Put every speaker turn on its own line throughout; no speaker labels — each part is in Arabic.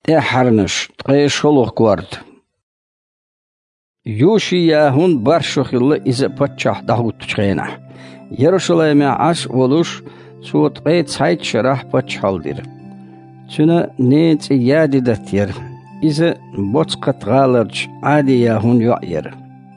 تحرنش تقيشلوخ كورد يوشياهون برشوخ الله إذا بتشح دهوت تشخينه يروشلايم عاش ولوش سوت قيت سايت شرح بتشحالدير تنا نيت يادي دتير إذا بوتقت غالرج عادي ياهون يعير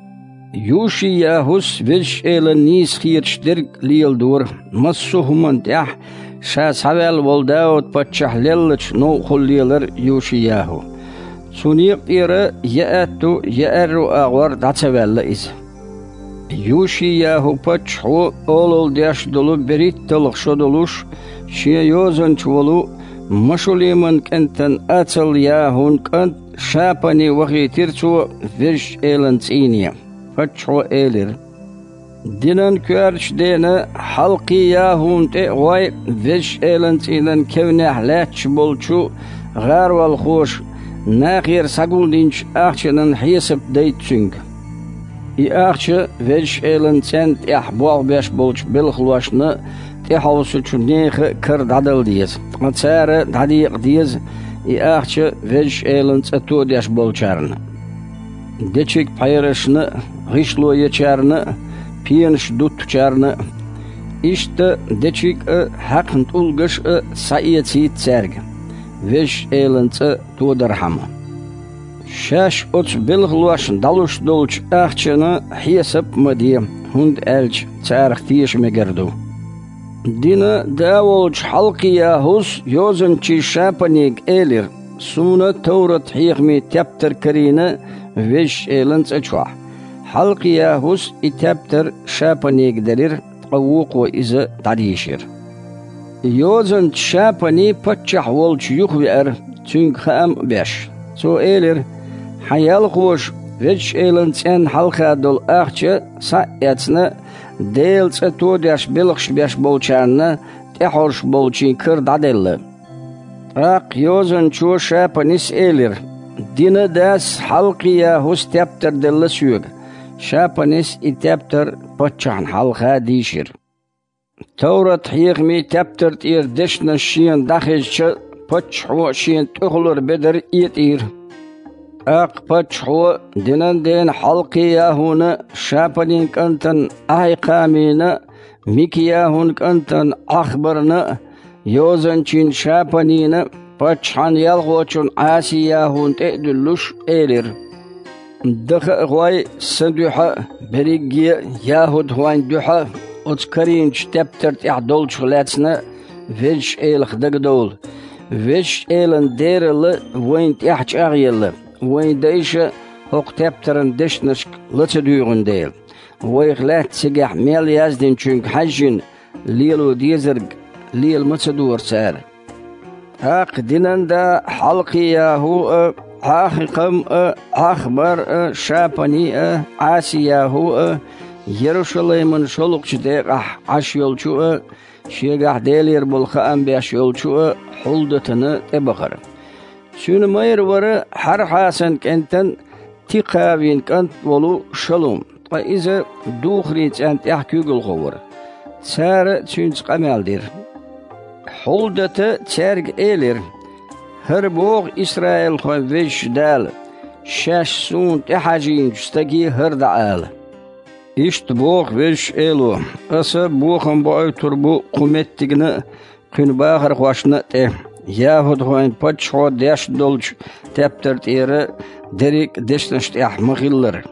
يوشياهوس ويش إلى نيس خيرش درق ليل دور مصوهم انتح شاس حوال والداوت بتشح للج نو خليلر يوشياهو سونيق إيرا يأتو يأرو أغور داتسوال إذا يوشياهو بتشحو أولول ديش دلو بريت تلق شدلوش شي يوزن چولو مشوليمن كنتن أتل ياهون كنت شابني وغي ترسو فيش إيلن تينيا فتشو إيلر دينن كوارش دينا حلقي ياهون تقوي فيش إيلن تينن كونح لاتش بولچو غار والخوش ناخير ساقول دينش أخشنن حيسب ديتسنگ إخش فيش إيلن تنت إحبوغ بيش بولچ بالخلوشنا تحوسو چونيخ كرد عدل ديز متسارة داديق ديز إخش فيش إيلن تتو ديش بولچارن ديچيك بايرشنا غيشلو يچارن بينش دوت چارن إشت ديچيك حقن تولغش سايتي تسارگ فيش إيلن تتو درحمه شاش أتس بالغلوش دلوش دولش أخشنا حيسب مديم هند ألج تارخ تيش مجردو دينا داولج حلقي ياهوس يوزن چي شابنيق إيلر سونا تورت حيغمي تبتر كرينا ويش إيلنس أجوح حلقي ياهوس إتبتر شابنيق دلير تقوقو إذا تعديشير يوزن شابني پتشح والج يخوئر تنك خام بيش سو إيلر حيال خوش ويش إيلنس أن حلقا دول أخشة ساعتنا ديل ستو ديش بلغش بيش بولچارنا تحورش بولچين كرد عدل اق يوزن چو شابنيس إيلر دينا داس حلقيا هوس تبتر دل سيوغ شابنيس إتبتر بچان حلقا ديشير تورت حيغمي تبتر تير دشنا شين داخل چه بچحو شين تغلر بدر إيتير اق بچحو دينن دين حلقيا هونا شابنين كنتن اي قامينا ميكيا هون كنتن اخبرنا يوزن چين شابنين بچحان يلغوچون آسيا هون تقدلوش إيلر دخ غواي سندوحة بريقيا ياهود هوان دوحة اتكرين تبتر تحدول شغلاتنا فيش إيلخ دقدول فيش إيلن ديرل وين تحج أغيل وين دايشة هوق تبترن دشنشك لتدوغن ديل ويغلات سيقح ميل يازدين چونك حجين ليلو ديزرق ليل متدور سار هاق دينن دا حلقيا هو حاقم أخبر شابني آسيا هو يروشلايمن شلوق شديقح عشيولچو شيقح ديلير بلخان بيشيولچو حلدتنا تبخر شون ماير ورا حر حاسن كنتن تقاوين كنت ولو شلوم وإذا دوخريت أنت يحكيق الغور سارة تشونس قمال دير حلدة تارق إيلر هربوغ إسرائيل خوان ويش دال شاش سون تحاجين جستقي هردعال إشت بوغ ويش إيلو أسا بوغن بوغ تربو قمتتقنا كن باخر خواشنا تيه ياهود خوان پچحو ديش دولج تبتر تيرا دريك دشنشت مخيلر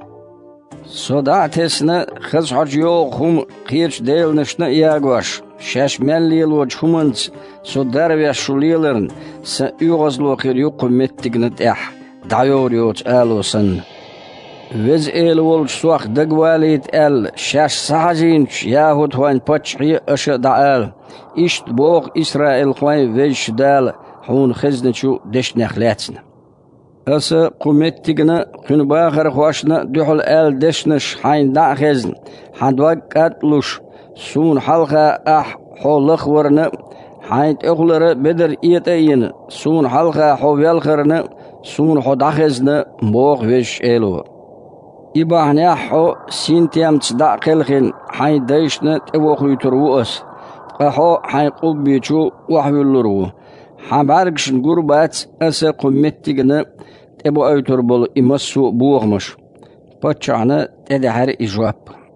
صداعتسنا خز حجيو خم قيرش ديل نشنا ياغوش شاش مليل وجهمنز صدار ويش شليلرن سا يغزلو خير يقم متقنت دعيور يوت آلوسن وز إيل ولج سوخ دقواليت شاش سحجينش ياهود خوان پچحي أش دعال إشت بوغ إسرائيل خوان ويش دال حون خزنشو دشنخ لاتسنا أسا قمتتقنا قن باخر خواشنا دحل دشنش حين دع خزن حدوك قتلوش سون حلقة حولخ ورنا حين تغلر بدر إيتين سون حلقة حويل خرنا سون حد خزن بوغ ويش إيلو إباحنا حو سينتيام تصدع قلخين حين دايشنا تبوخ يتروؤس أحو حين قبيتشو وحويلرو حباركشن قربات أسا قمتيغنا تبو أيتر بول إمسو بوغمش بچانا تدهر إجواب